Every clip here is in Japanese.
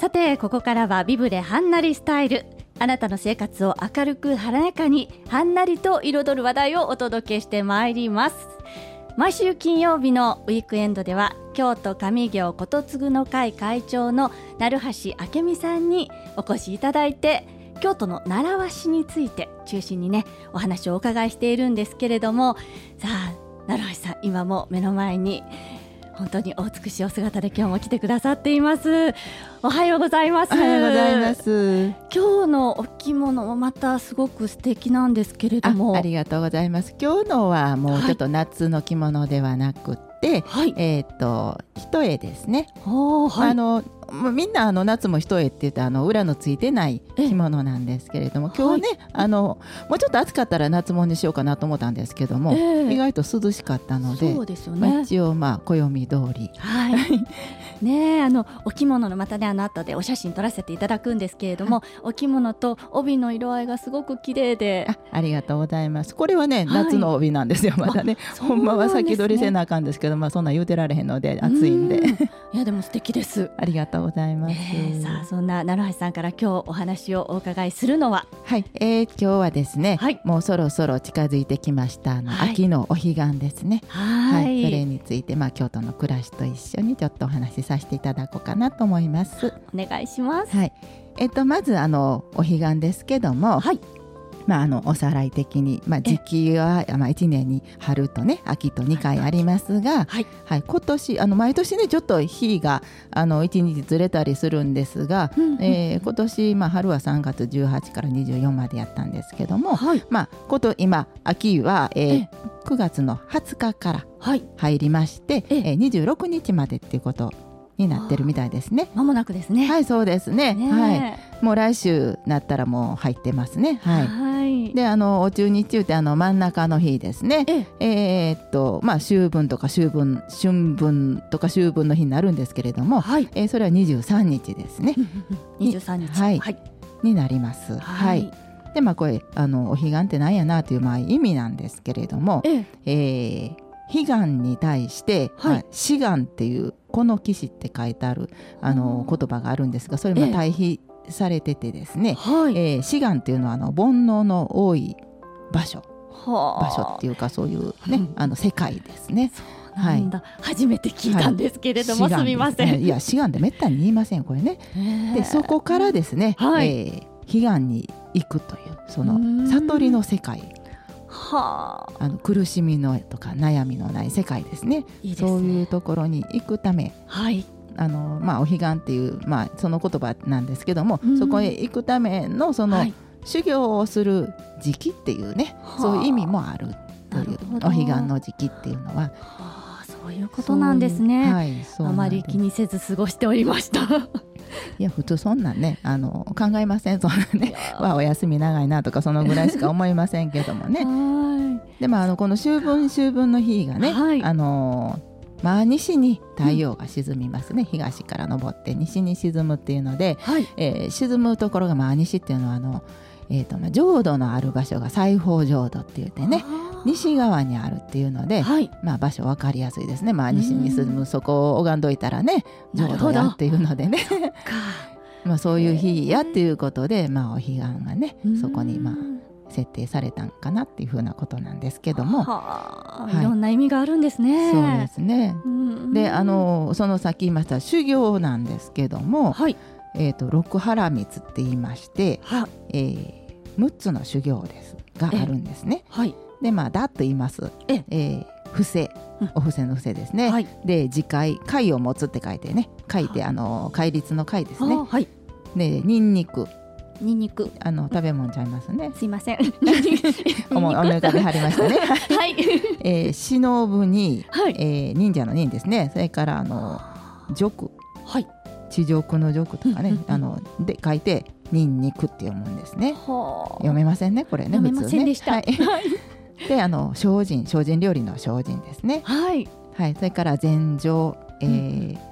さてここからはビブレはんなりスタイル、あなたの生活を明るく華やかにはんなりと彩る話題をお届けしてまいります。毎週金曜日のウィークエンドでは京都上京ことつぐの会会長の鳴橋明美さんにお越しいただいて、京都の習わしについて中心にねお話をお伺いしているんですけれども、さあ鳴橋さん、今も目の前に本当にお美しいお姿で今日も来てくださっています。おはようございます。 おはようございます。 今日のお着物もまたすごく素敵なんですけれども。 ありがとうございます。今日のはもうちょっと夏の着物ではなくて、 はい、 一重ですね。 はい、 みんな夏も一重って言って裏のついてない着物なんですけれども、今日ね、もうちょっと暑かったら夏物にしようかなと思ったんですけども、意外と涼しかったので、 そうですよね、 一応暦通り、 はいね、お着物のまたね後でお写真撮らせていただくんですけれども、お着物と帯の色合いがすごく綺麗で、 ありがとうございます。これはね、夏の帯なんですよ。まだね、ほんまは先取りせなあかんですけど、そんな言うてられへんので暑いんでいやでも素敵です。 ありがとうございます。 さあそんな鳴橋さんから今日お話をお伺いするのは、 はい、今日はですね、 はい、 もうそろそろ近づいてきましたはい、 秋のお彼岸ですね。 はい、 それについて、京都の暮らしと一緒にちょっとお話しさせていただこうかなと思います。 お願いします。 はい、まずお彼岸ですけども、 はい、 おさらい的に、時期は、1年に春とね秋と2回ありますが、 はいはい、今年毎年ねちょっと日が1日ずれたりするんですが、今年、春は3月18から24までやったんですけども、 はい、 今秋は、9月の20日から入りまして、26日までっていうことになってるみたいですね。 間もなくですね。 はい、そうですね。はい、もう来週なったらもう入ってますね。はい。 はい、 でお中日って真ん中の日ですね。秋分とか春分とか秋分の日になるんですけれども、 はい、 それは23日ですね。 23日、 はいはい、 になります。はい。でこれお彼岸って何やなという意味なんですけれども、彼岸に対して、志願っていうこの騎士って書いてある言葉があるんですが、それも対比されててですね、志願っていうのは煩悩の多い場所っていうか、そういうね、世界ですね。 はい、初めて聞いたんですけれども、すみません。 いや志願ってめったに言いませんこれね。でそこからですね、彼岸に行くというその悟りの世界、苦しみのとか悩みのない世界ですね。そういうところに行くため、お彼岸っていう、その言葉なんですけども、そこへ行くためのその、修行をする時期っていうね、そういう意味もあるという、お彼岸の時期っていうのは、 そういうことなんですね。あまり気にせず過ごしておりましたいや普通そんなんね考えません。そんなねお休み長いなとかそのぐらいしか思いませんけどもねでこの秋分の日がね、西に太陽が沈みますね。東から昇って西に沈むっていうので、沈むところが西っていうのは浄土のある場所が西方浄土って言ってね、西側にあるっていうので、場所分かりやすいですね。西に沈む、そこを拝んどいたらね浄土やっていうのでねそういう日やっていうことで、お彼岸がねそこに設定されたんかなっていうふうなことなんですけども、 いろんな意味があるんですね。 そうですね。でその先言いました修行なんですけども、六波羅蜜って言いまして、6つの修行ですがあるんですね。でだっと言います。伏せ、お布施の伏せですね。で自戒、戒を持つって書いてね、戒って戒律の戒ですね。でニンニク食べ物ちゃいますね。 すいません思い浮かべはりましたね。忍ぶに、忍者の忍ですね。それから辱、地獄の辱とかねで書いてニンニクって読むんですね。読めませんねこれね。 読めませんでした。 で精進料理の精進ですね。それから禅定、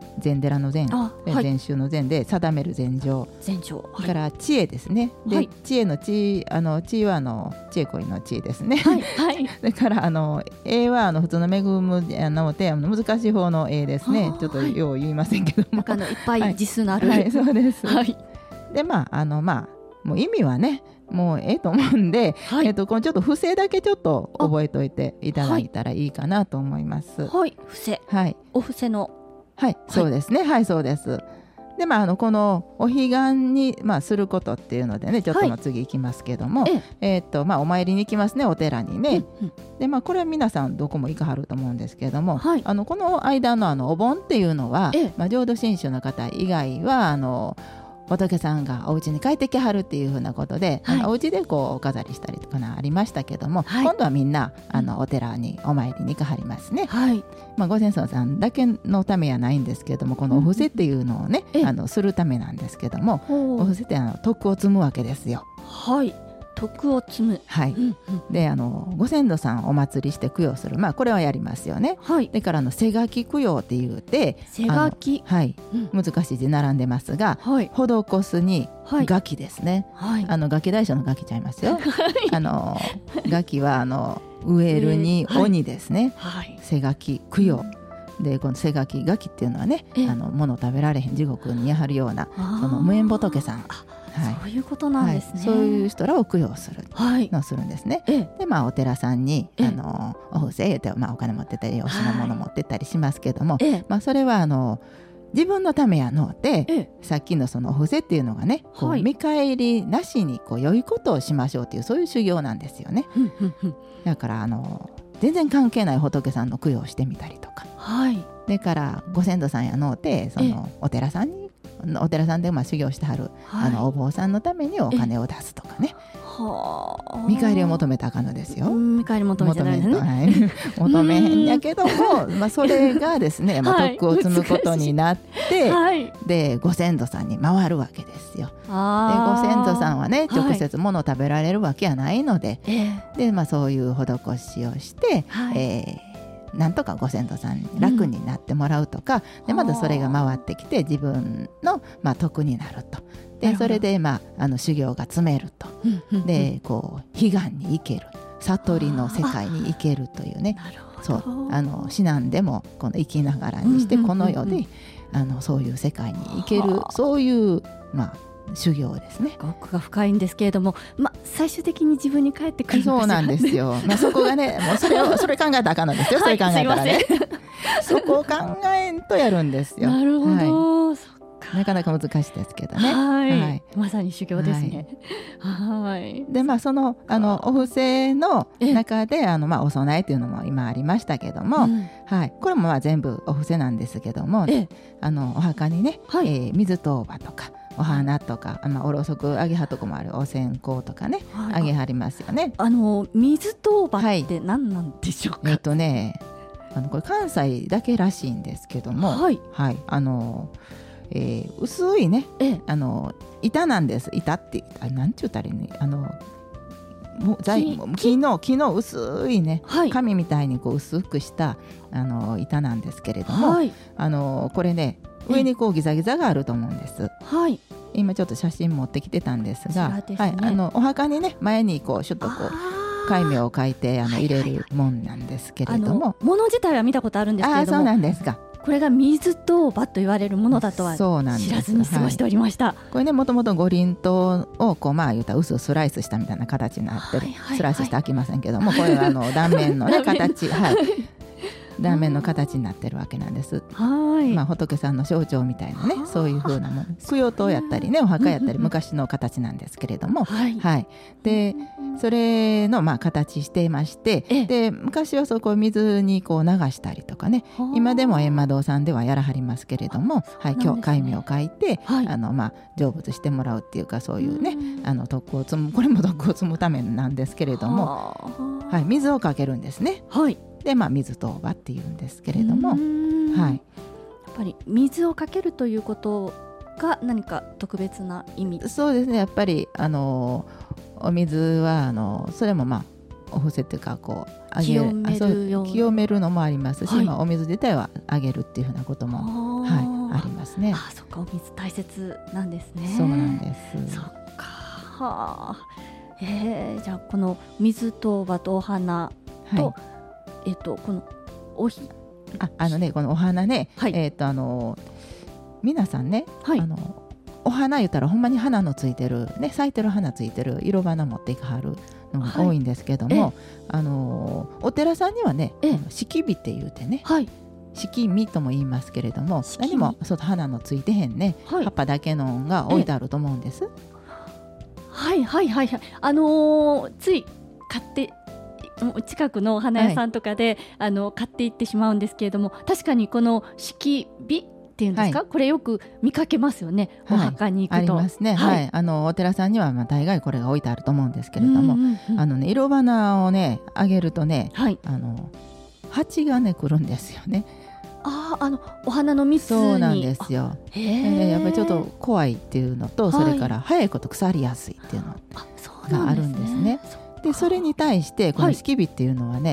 禅寺の禅、 はい、 禅宗の禅で定める禅定、 はい、 から知恵ですね。で、はい、知恵の知は知恵恋の知恵ですね。 はいはい、 だから英は普通の恵むので難しい方の英ですね。ちょっとよう言いませんけども、 いっぱい字数のある、 はいはい、そうです、 はい、 でもう意味はねもうと思うんで、はい、このちょっと伏せだけちょっと覚えておいていただいたらいいかなと思います。 はい、伏せ、はい、お伏せの、 はい、そうですね、はい、そうです。でこのお彼岸に、することっていうのでねちょっと次いきますけども、お参りに行きますね、お寺にね、でこれは皆さんどこも行かはると思うんですけれども、はい、この間のお盆っていうのは、浄土真宗の方以外は仏さんがお家に帰ってきはるっていうふうなことで、はい、お家でお飾りしたりとかありましたけども、はい、今度はみんなお寺にお参りに行かはりますね、はい、ご先祖さんだけのためやないんですけども、このお布施っていうのをね、するためなんですけども、お布施って徳を積むわけですよ。 はい、徳を積む、 はい、でご先祖さんお祭りして供養する、これはやりますよね、はい、だから背書き供養って言うて、 背書き、 はい、難しい字並んでますが、はい、施すにガキですね、はい、ガキ大将のガキちゃいますよ、はい、ガキは植えるに鬼ですね、はい、背書き供養、でこの背書きガキっていうのはね、物食べられへん地獄にやはるようなその無縁仏さん、 はい、そういうことなんですね、 はい、そういう人らを供養するのをするんですね、でお寺さんにお布施言うて、お金持ってたりお品物持ってったりしますけども、それは自分のためやので、さっきのそのお布施っていうのがね、見返りなしに良いことをしましょうっていう、そういう修行なんですよね。だから全然関係ない仏さんの供養をしてみたりとか、はい、だからご先祖さんやのでそのお寺さんで修行してはる、お坊さんのためにお金を出すとかね、見返りを求めたらあかんのですよ。 見返り求めてないですね、 はい、求めへんやけども、それがですね、徳を積むことになって、はい、でご先祖さんに回るわけですよ。でご先祖さんはね直接物を食べられるわけはないので、でそういう施しをして、なんとかご先祖さんに楽になってもらうとか、でまたそれが回ってきて自分の、得になると。でそれで、修行が積めると、で彼岸に行ける、悟りの世界に行けるというね、そう死なんでもこの生きながらにしてこの世でそういう世界に行ける、そういう修行ですね。 奥が深いんですけれども、最終的に自分に返ってくるんですよね。 そうなんですよ、そこがねもうそれ考えたらあかんのですよ、それ考えたらね、そこを考えんとやるんですよ。 なるほど、 なかなか難しいですけどね、 はいまさに修行ですね。はい、 でそのお布施の中でお供えというのも今ありましたけども、これも全部お布施なんですけども、お墓にね、水当場とかお花とか、おろそくあげはとこもあるお線香とかね、あげはりますよね。 水当場って何なんでしょうか。 これ関西だけらしいんですけども、薄いね、板なんです。板って何ちゅうたらいいね、木の薄いね、紙みたいに薄くした板なんですけれども、これね上にギザギザがあると思うんです。今ちょっと写真持ってきてたんですが、お墓にね前にシュッと戒名を書いて入れるもんなんですけれども、 物自体は見たことあるんですけれども、 そうなんですか。 これが水当場と言われるものだとは知らずに過ごしておりました。 これねもともと五輪塔を言うたら薄スライスしたみたいな形になってる、スライスしてあきませんけども、これは断面のね形、断面の形になってるわけなんです。仏さんの象徴みたいなね、そういう風なもの、供養塔やったりねお墓やったり昔の形なんですけれども、でそれの形していまして、で昔はそこを水に流したりとかね、今でも閻魔堂さんではやらはりますけれども、今日戒名を書いて、成仏してもらうっていうか、そういうね徳を積む、これも徳を積むためなんですけれども、水をかけるんですね。で水当場っていうんですけれども、やっぱり水をかけるということが何か特別な意味。 そうですね、やっぱりお水はそれもお布施っていうかこう清めるように清めるのもありますし、 はいお水自体はあげるっていうふうなことも、ありますね。 そっか、お水大切なんですね。 そうなんです。 そっか、はあ、じゃあこの水と葉とお花と、このこのお花ね、 はい、 皆さんね、 はい、 お花言ったらほんまに花のついてる、ね、咲いてる花ついてる色花持っていかはるのが多いんですけども、お寺さんにはね、敷火って言うてね、敷見とも言いますけれども、何も花のついてへんね、葉っぱだけのが置いてあると思うんです。 はいはいはいはい、つい買って近くのお花屋さんとかで、買っていってしまうんですけれども、確かにこの敷火っていうんですか、これよく見かけますよね、お墓に行くと。 ありますね、お寺さんには大概これが置いてあると思うんですけれども、色花をねあげるとね、蜂がね来るんですよね。 お花の蜜に。 そうなんですよ。やっぱりちょっと怖いっていうのと、それから早いこと腐りやすいっていうのがあるんですね。でそれに対してこの敷火っていうのはね、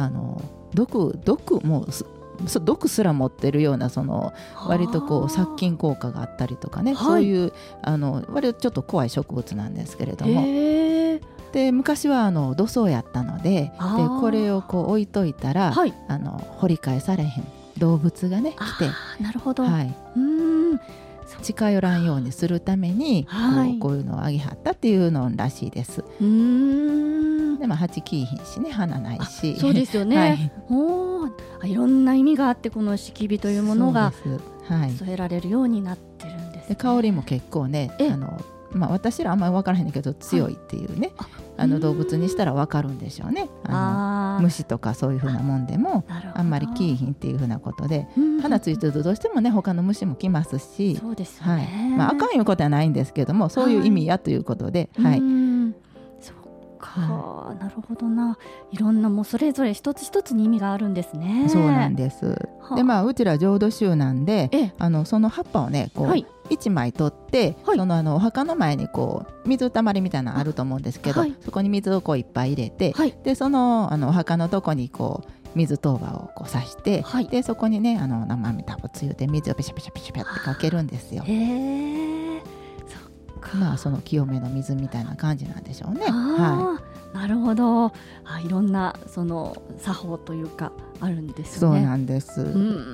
毒すら持ってるような割とこう殺菌効果があったりとかね、そういう割とちょっと怖い植物なんですけれども、で昔は土葬やったので、これをこう置いといたら、掘り返されへん動物がね来て、 なるほど、 近寄らんようにするためにこういうのをあげはったっていうのらしいです。でも蜂来いひんしね、花ないし。 そうですよね、いろんな意味があって、この敷火というものが添えられるようになってるんですね。 で香りも結構ね、私らあんまり分からへんけど強いっていうね、動物にしたら分かるんでしょうね。虫とかそういう風なもんでもあんまり来いひんっていう風なことで、花ついてるとどうしてもね他の虫も来ますし、 そうですよね、 あかんいうことはないんですけども、そういう意味やということで、 そうか、なるほどな。いろんなもうそれぞれ一つ一つに意味があるんですね。 そうなんです。でうちら浄土宗なんで、その葉っぱをねこう、1枚取って、お墓の前にこう水たまりみたいなのあると思うんですけど、そこに水をこういっぱい入れて、でお墓のとこにこう水当場をこう刺して、でそこにね生身たぼつゆで水をペシャペシャペシャペシャってかけるんですよ。その清めの水みたいな感じなんでしょうね。 なるほど。いろんな作法というかあるんですね。 そうなんです。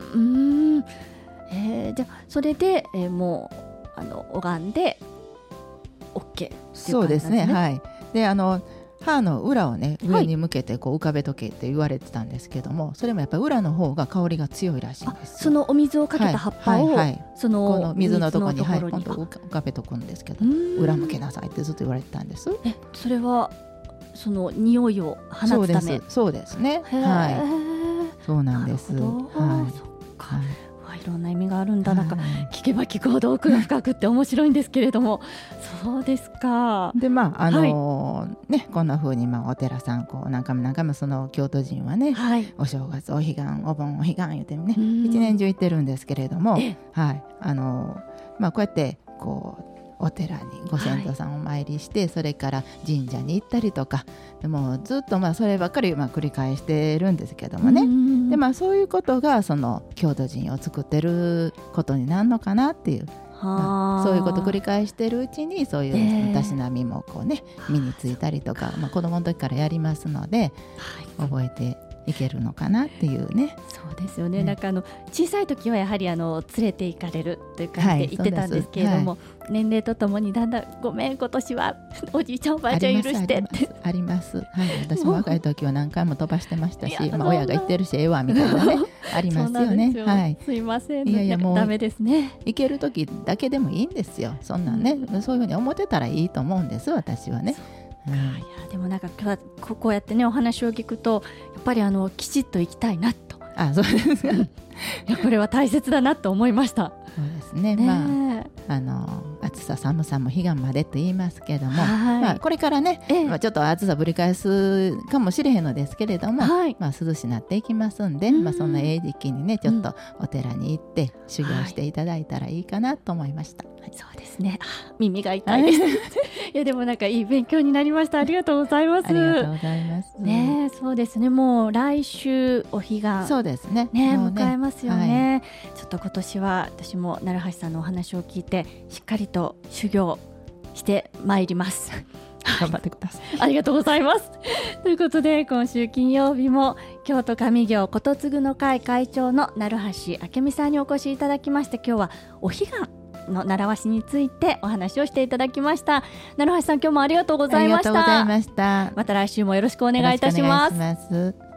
じゃあそれで、もう拝んで OK っていう感じなんですね。 そうですね。で歯の裏をね上に向けてこう浮かべとけって言われてたんですけども、それもやっぱり裏の方が香りが強いらしいんですよ。 そのお水をかけた葉っぱを、 この水のところに本当浮かべとくんですけど、裏向けなさいってずっと言われてたんです。 それはその匂いを放つため。 そうですね。そうなんです。 いろんな意味があるんだ。なんか聞けば聞くほど奥が深くって面白いんですけれども、そうですか。 でこんな風にお寺さんこう何回もその京都人はね、お正月お彼岸お盆お彼岸言ってね一年中行ってるんですけれども、こうやってこうお寺にご先祖さんをお参りして、それから神社に行ったりとか、でもずっとそればっかり繰り返してるんですけどもね。でそういうことがその京都人を作ってることになるのかなっていう、そういうことを繰り返してるうちにそういうたしなみもこうね身についたりとか、子供の時からやりますので、覚えていけるのかなっていうね。 そうですよね。なんか小さい時はやはり連れて行かれるという感じで言ってたんですけれども、年齢とともにだんだんごめん今年はおじいちゃんおばあちゃん許してってあります。私も若い時は何回も飛ばしてましたし、親が言ってるしええわみたいなねありますよね。 すいません、もうダメですね。 行ける時だけでもいいんですよ。そんなんね、そういうふうに思ってたらいいと思うんです、私はね。 いやでもなんかこうやってねお話を聞くとやっぱりきちっと行きたいなと。 そうですいやこれは大切だなと思いました。 そうですね。まあ暑さ寒さも彼岸までと言いますけども、まあこれからね、まあちょっと暑さぶり返すかもしれへんのですけれども、まあ涼しなっていきますんで、まあそんな時期にねちょっとお寺に行って修行していただいたらいいかなと思いました。 そうですね。耳が痛いです。いやでもなんかいい勉強になりました。ありがとうございます。 ありがとうございます。 ね、そうですね。もう来週お彼岸、 そうですね。 ね、迎えますよね。ちょっと今年は私も奈良橋さんのお話を聞いてしっかりと修行してまいります。 頑張ってください。 ありがとうございます。ということで今週金曜日も京都上京ことつぐの会会長の奈良橋明美さんにお越しいただきまして、今日はお彼岸の習わしについてお話をしていただきました。奈良橋さん、今日もありがとうございました。 ありがとうございました。 また来週もよろしくお願いいたします。 よろしくお願いします。